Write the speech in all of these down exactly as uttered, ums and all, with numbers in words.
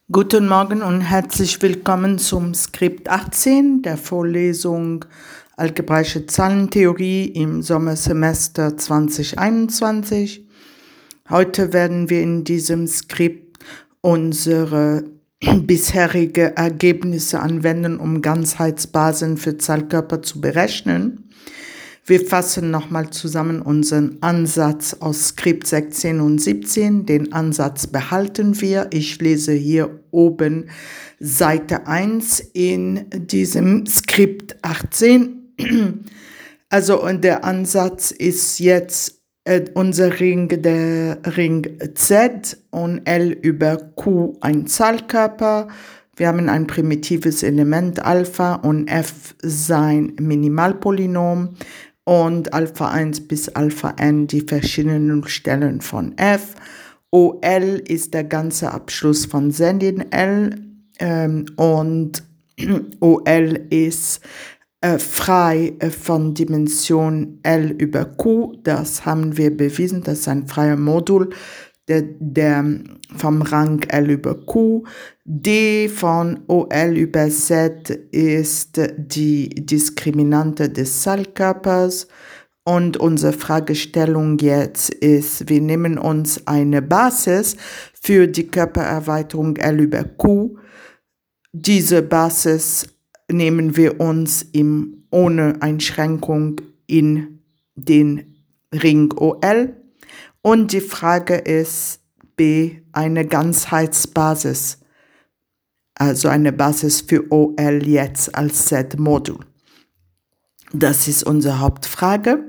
Guten Morgen und herzlich willkommen zum Skript achtzehn der Vorlesung Algebraische Zahlentheorie im Sommersemester zwanzig einundzwanzig. Heute werden wir in diesem Skript unsere bisherige Ergebnisse anwenden, um Ganzheitsbasen für Zahlkörper zu berechnen. Wir fassen nochmal zusammen unseren Ansatz aus Skript sechzehn und siebzehn. Den Ansatz behalten wir. Ich lese hier oben Seite eins in diesem Skript achtzehn. Also und der Ansatz ist jetzt äh, unser Ring, der Ring Z und L über Q ein Zahlkörper. Wir haben ein primitives Element Alpha und F sein Minimalpolynom. Und Alpha eins bis Alpha n die verschiedenen Nullstellen von F. O L ist der ganze Abschluss von Sendin L ähm, und O L ist äh, frei äh, von Dimension L über Q. Das haben wir bewiesen, das ist ein freier Modul der, der vom Rang L über Q. D von O L über Z ist die Diskriminante des Zahlkörpers und unsere Fragestellung jetzt ist, wir nehmen uns eine Basis für die Körpererweiterung L über Q. Diese Basis nehmen wir uns im, ohne Einschränkung in den Ring O L und die Frage ist B, eine Ganzheitsbasis. Also eine Basis für O L jetzt als Z-Modul. Das ist unsere Hauptfrage.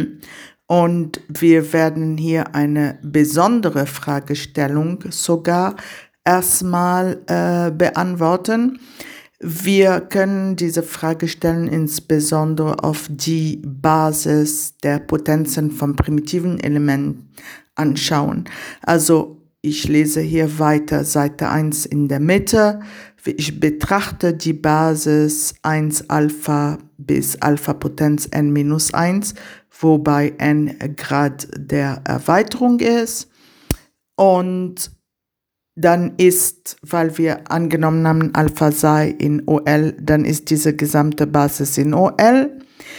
Und wir werden hier eine besondere Fragestellung sogar erstmal äh, beantworten. Wir können diese Frage stellen insbesondere auf die Basis der Potenzen von primitiven Elementen anschauen. Also ich lese hier weiter Seite eins in der Mitte. Ich betrachte die Basis eins Alpha bis Alpha Potenz n minus eins, wobei n Grad der Erweiterung ist. Und dann ist, weil wir angenommen haben, Alpha sei in O L, dann ist diese gesamte Basis in O L.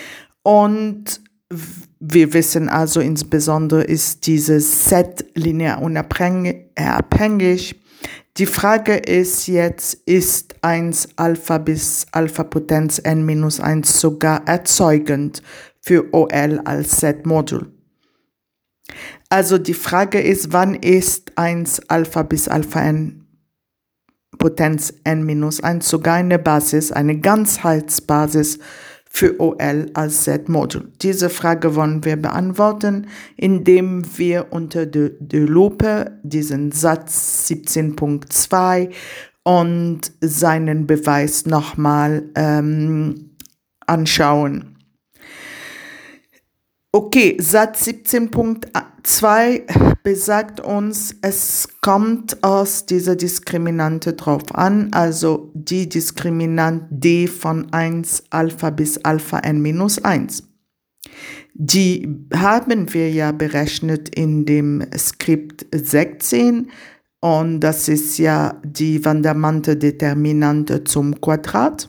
Und wir wissen also insbesondere, ist dieses Set linear unabhängig. Die Frage ist jetzt, ist eins Alpha bis Alpha Potenz n minus eins sogar erzeugend für O L als Z-Modul? Also die Frage ist, wann ist eins Alpha bis Alpha n Potenz n minus eins sogar eine Basis, eine Ganzheitsbasis für O L als Z-Modul? Diese Frage wollen wir beantworten, indem wir unter der de Lupe diesen Satz siebzehn Punkt zwei und seinen Beweis nochmal ähm, anschauen. Okay, Satz siebzehn Punkt zwei besagt uns, es kommt aus dieser Diskriminante drauf an, also die Diskriminante D von eins Alpha bis Alpha n minus eins. Die haben wir ja berechnet in dem Skript sechzehn und das ist ja die Vandermonte-Determinante zum Quadrat.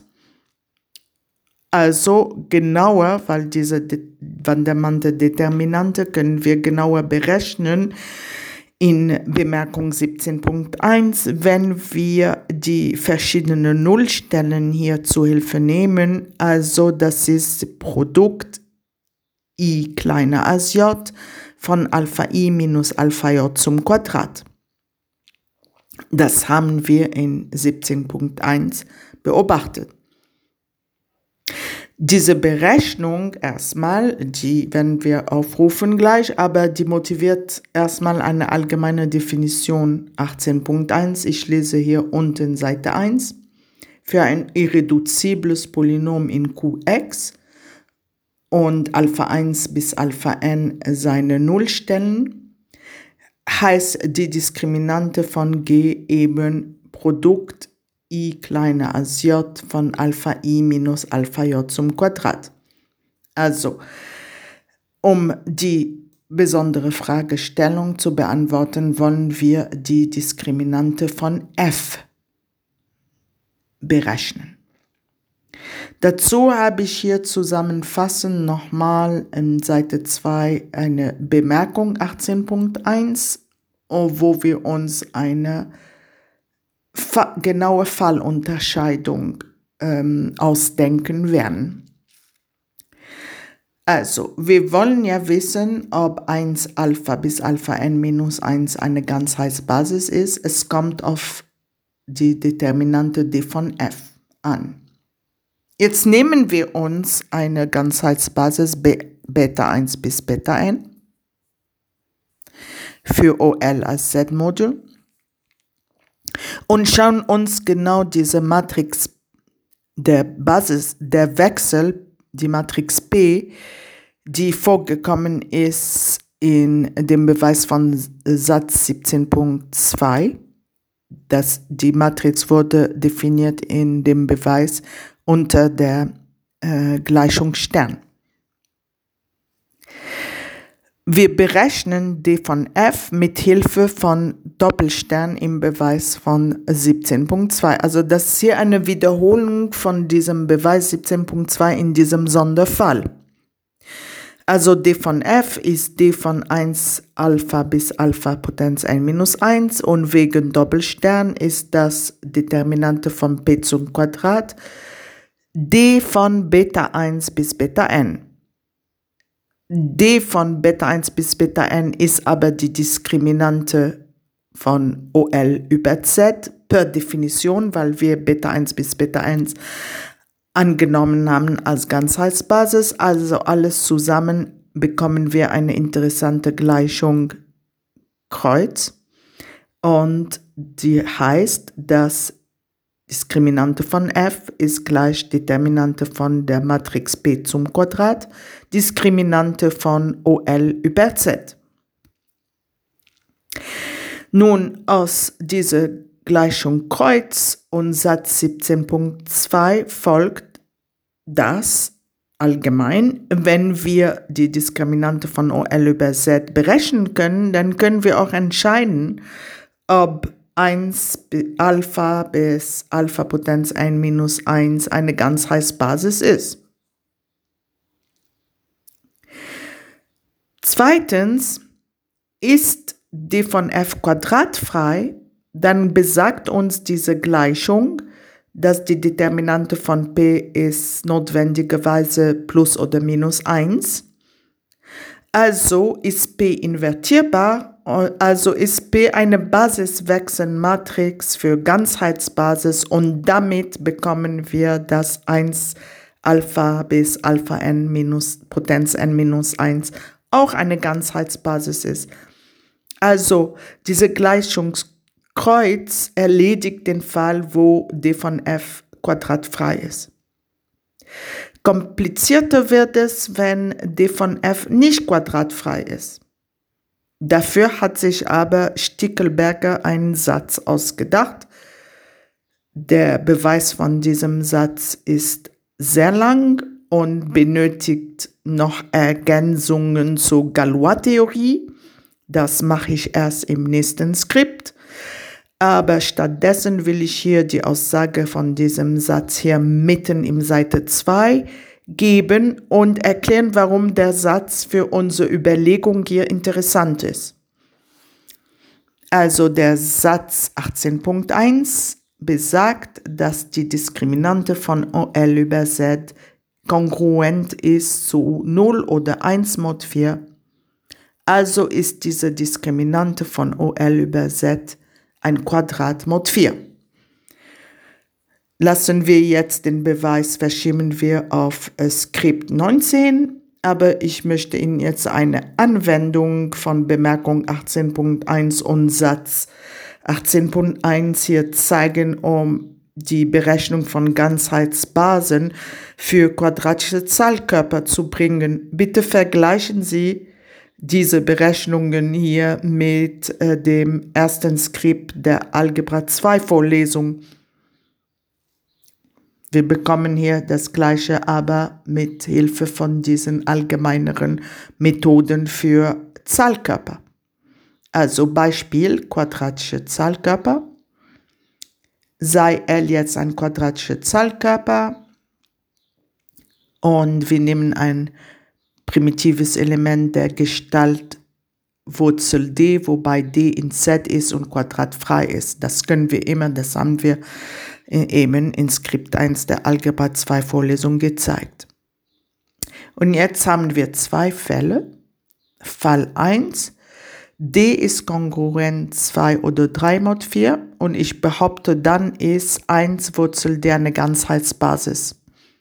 Also genauer, weil diese Vandermonte-Determinante können wir genauer berechnen in Bemerkung siebzehn Punkt eins, wenn wir die verschiedenen Nullstellen hier zu Hilfe nehmen. Also das ist Produkt I kleiner als J von Alpha I minus Alpha J zum Quadrat. Das haben wir in siebzehn Punkt eins beobachtet. Diese Berechnung erstmal, die werden wir aufrufen gleich, aber die motiviert erstmal eine allgemeine Definition achtzehn Punkt eins. Ich lese hier unten Seite eins. Für ein irreduzibles Polynom in Qx und Alpha eins bis Alpha n seine Nullstellen, heißt die Diskriminante von G eben Produkt I kleiner als J von Alpha I minus Alpha J zum Quadrat. Also, um die besondere Fragestellung zu beantworten, wollen wir die Diskriminante von F berechnen. Dazu habe ich hier zusammenfassend nochmal in Seite zwei eine Bemerkung achtzehn Punkt eins, wo wir uns eine fa- genaue Fallunterscheidung ähm, ausdenken werden. Also, wir wollen ja wissen, ob eins Alpha bis Alpha n minus eins eine Ganzheitsbasis ist. Es kommt auf die Determinante d von f an. Jetzt nehmen wir uns eine Ganzheitsbasis B, Beta eins bis Beta n für O L als Z-Modul und schauen uns genau diese Matrix der Basis, der Wechsel, die Matrix P, die vorgekommen ist in dem Beweis von Satz siebzehn Punkt zwei. Das, die Matrix wurde definiert in dem Beweis unter der äh, Gleichung Stern. Wir berechnen d von f mit Hilfe von Doppelstern im Beweis von siebzehn Punkt zwei. Also das ist hier eine Wiederholung von diesem Beweis siebzehn Punkt zwei in diesem Sonderfall. Also d von f ist d von eins Alpha bis Alpha Potenz n minus eins und wegen Doppelstern ist das Determinante von p zum Quadrat d von Beta eins bis Beta n. D von Beta eins bis Beta n ist aber die Diskriminante von O L über Z per Definition, weil wir Beta eins bis Beta eins angenommen haben als Ganzheitsbasis. Also alles zusammen bekommen wir eine interessante Gleichung Kreuz. Und die heißt, dass Diskriminante von f ist gleich Determinante von der Matrix P zum Quadrat, Diskriminante von O L über Z. Nun, aus dieser Gleichung Kreuz und Satz siebzehn Punkt zwei folgt, dass allgemein, wenn wir die Diskriminante von O L über Z berechnen können, dann können wir auch entscheiden, ob eins Alpha bis Alpha Potenz n minus eins eine Ganzheitsbasis ist. Zweitens, ist d von f quadratfrei, dann besagt uns diese Gleichung, dass die Determinante von p ist notwendigerweise plus oder minus eins. Also ist p invertierbar. Also ist P eine Basiswechselmatrix für Ganzheitsbasis und damit bekommen wir, dass eins Alpha bis Alpha n minus Potenz n minus eins auch eine Ganzheitsbasis ist. Also diese Gleichungskreuz erledigt den Fall, wo d von f quadratfrei ist. Komplizierter wird es, wenn d von f nicht quadratfrei ist. Dafür hat sich aber Stickelberger einen Satz ausgedacht. Der Beweis von diesem Satz ist sehr lang und benötigt noch Ergänzungen zur Galois-Theorie. Das mache ich erst im nächsten Skript. Aber stattdessen will ich hier die Aussage von diesem Satz hier mitten im Seite zwei geben und erklären, warum der Satz für unsere Überlegung hier interessant ist. Also der Satz achtzehn Punkt eins besagt, dass die Diskriminante von O L über Z kongruent ist zu null oder eins mod vier. Also ist diese Diskriminante von O L über Z ein Quadrat mod vier. Lassen wir jetzt den Beweis, verschieben wir auf äh, Skript neunzehn, aber ich möchte Ihnen jetzt eine Anwendung von Bemerkung achtzehn Punkt eins und Satz achtzehn Punkt eins hier zeigen, um die Berechnung von Ganzheitsbasen für quadratische Zahlkörper zu bringen. Bitte vergleichen Sie diese Berechnungen hier mit äh, dem ersten Skript der Algebra zwei Vorlesung. Wir bekommen hier das Gleiche, aber mit Hilfe von diesen allgemeineren Methoden für Zahlkörper. Also Beispiel quadratische Zahlkörper. sei L jetzt ein quadratischer Zahlkörper und wir nehmen ein primitives Element der Gestalt Wurzel d, wobei d in Z ist und quadratfrei ist. Das können wir immer, das haben wir eben in Skript eins der Algebra zwei Vorlesung gezeigt. Und jetzt haben wir zwei Fälle. Fall eins, d ist kongruent zwei oder drei mod vier und ich behaupte, dann ist eins Wurzel d eine Ganzheitsbasis.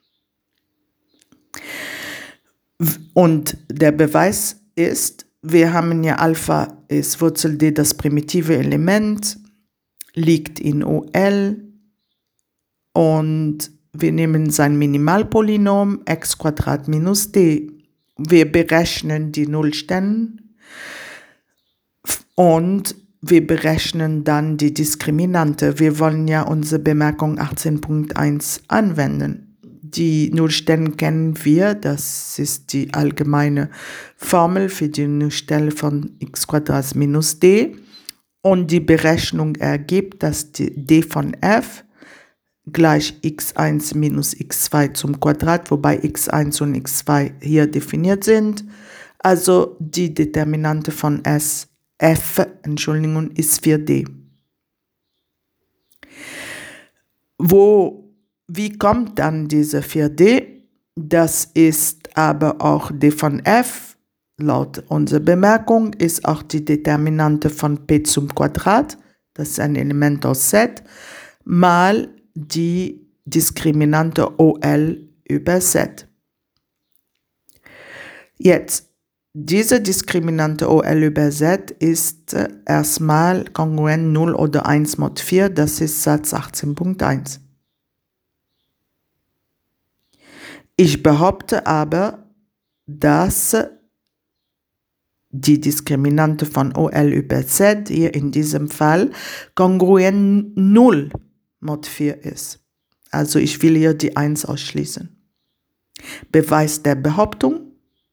Und der Beweis ist, wir haben ja Alpha ist Wurzel d, das primitive Element, liegt in O L und wir nehmen sein Minimalpolynom x Quadrat minus d. Wir berechnen die Nullstellen und wir berechnen dann die Diskriminante. Wir wollen ja unsere Bemerkung achtzehn Punkt eins anwenden. Die Nullstellen kennen wir, das ist die allgemeine Formel für die Nullstelle von x Quadrat minus d. Und die Berechnung ergibt, dass die d von f gleich x eins minus x zwei zum Quadrat, wobei x eins und x zwei hier definiert sind. Also die Determinante von S, f, Entschuldigung, ist vier d. Wo, wie kommt dann diese vier d? Das ist aber auch d von f. Laut unserer Bemerkung ist auch die Determinante von p zum Quadrat, das ist ein Element aus Z, mal die Diskriminante O L über Z. Jetzt, diese Diskriminante O L über Z ist äh, erstmal kongruent null oder eins mod vier, das ist Satz achtzehn Punkt eins. Ich behaupte aber, dass die Diskriminante von O L über Z hier in diesem Fall kongruent null mod vier ist. Also ich will hier die eins ausschließen. Beweis der Behauptung.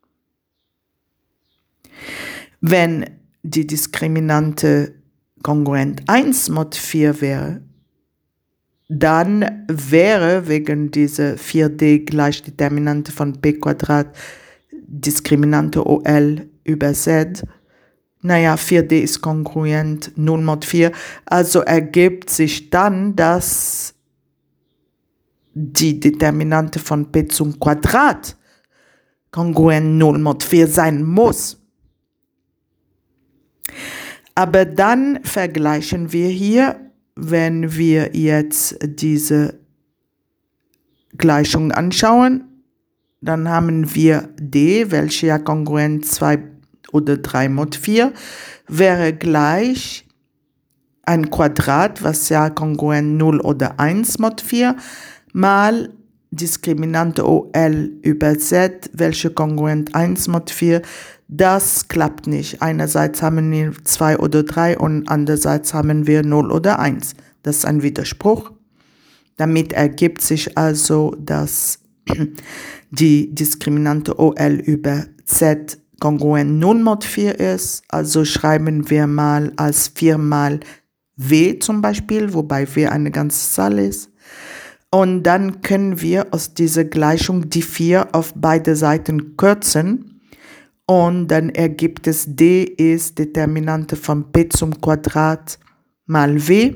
Wenn die Diskriminante kongruent eins mod vier wäre, dann wäre wegen dieser vier d gleich Determinante von p Quadrat Diskriminante O L über Z. Naja, vier d ist kongruent null mod vier, also ergibt sich dann, dass die Determinante von p zum Quadrat kongruent null mod vier sein muss. Aber dann vergleichen wir hier, wenn wir jetzt diese Gleichung anschauen, dann haben wir d, welche ja kongruent zwei oder drei mod vier, wäre gleich ein Quadrat, was ja kongruent null oder eins mod vier, mal Diskriminante O L über Z, welche kongruent eins mod vier. Das klappt nicht. Einerseits haben wir zwei oder drei und andererseits haben wir null oder eins. Das ist ein Widerspruch. Damit ergibt sich also, dass die Diskriminante O L über Z kongruent null mod vier ist. Also schreiben wir mal als vier mal W zum Beispiel, wobei W eine ganze Zahl ist. Und dann können wir aus dieser Gleichung die vier auf beide Seiten kürzen. Und dann ergibt es d ist Determinante von p zum Quadrat mal w.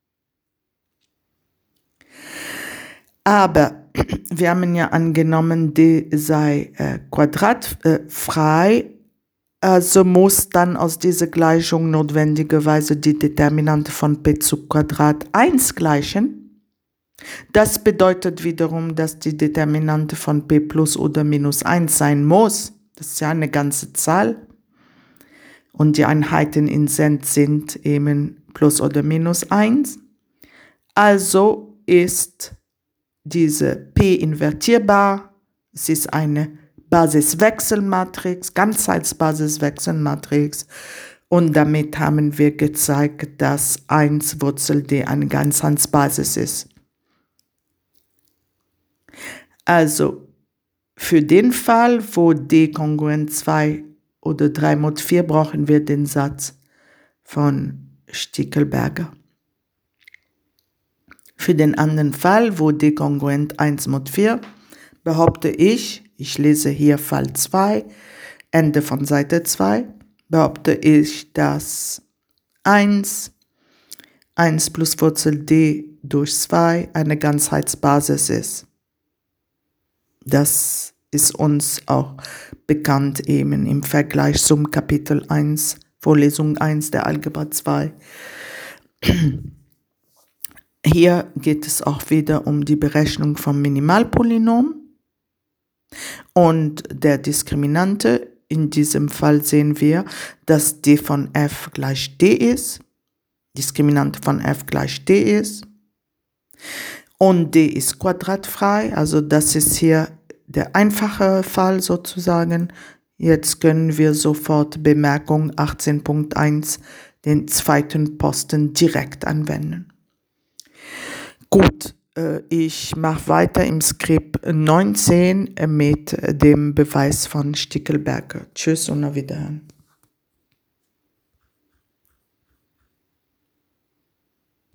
Aber wir haben ja angenommen, d sei äh, quadratfrei, äh, also muss dann aus dieser Gleichung notwendigerweise die Determinante von p zum Quadrat eins gleichen. Das bedeutet wiederum, dass die Determinante von p plus oder minus eins sein muss. Das ist ja eine ganze Zahl. Und die Einheiten in Cent sind eben plus oder minus eins. Also ist diese P invertierbar. Es ist eine Basiswechselmatrix, Ganzheitsbasiswechselmatrix. Und damit haben wir gezeigt, dass eins Wurzel d eine Ganzheitsbasis ist. Also für den Fall, wo d kongruent zwei oder drei mod vier, brauchen wir den Satz von Stickelberger. Für den anderen Fall, wo D kongruent eins mod vier, behaupte ich, ich lese hier Fall zwei, Ende von Seite zwei, behaupte ich, dass eins, eins plus Wurzel D durch zwei eine Ganzheitsbasis ist. Das ist uns auch bekannt eben im Vergleich zum Kapitel eins, Vorlesung eins der Algebra zwei. Hier geht es auch wieder um die Berechnung vom Minimalpolynom und der Diskriminante. In diesem Fall sehen wir, dass d von f gleich d ist, Diskriminante von f gleich d ist und d ist quadratfrei, also das ist hier der einfache Fall sozusagen. Jetzt können wir sofort Bemerkung achtzehn Punkt eins, den zweiten Posten, direkt anwenden. Gut, äh, ich mache weiter im Skript neunzehn mit dem Beweis von Stickelberger. Tschüss und auf Wiederhören.